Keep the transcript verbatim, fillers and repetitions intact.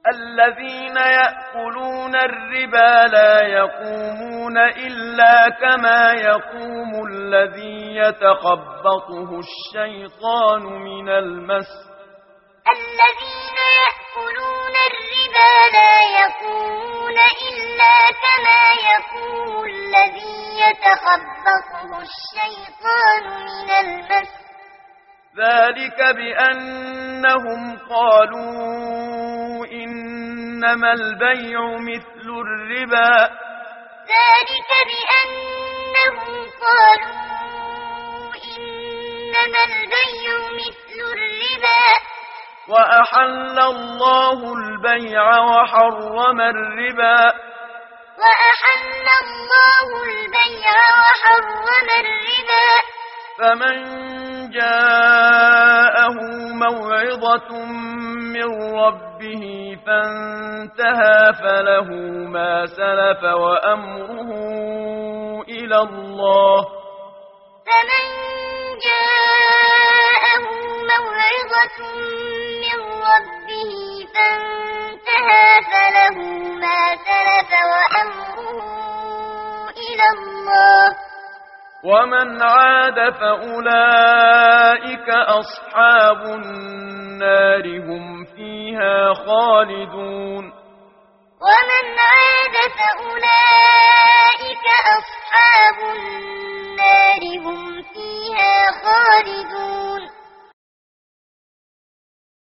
الذين يأكلون الربا لا يقومون إلا كما يقوم الذي يتخبطه الشيطان من المس الذين يأكلون الربا لا يقومون إلا كما يقوم الذي يتخبطه الشيطان من المس ذلك بأنهم قالوا إنما البيع مثل الربا ذلك بأنهم قالوا إنما البيع مثل الربا وأحل الله البيع وحرم الربا وأحل الله البيع وحرم الربا فمن جاءه موعظة من ربه فانتهى فله ما سلف وأمره إلى الله فمن جاءه موعظة من ربه فانتهى فله ما سلف وأمره إلى الله ومن عاد فأولئك أصحاب النار هم فيها خالدون ومن عاد فأولئك أصحاب النار هم فيها خالدون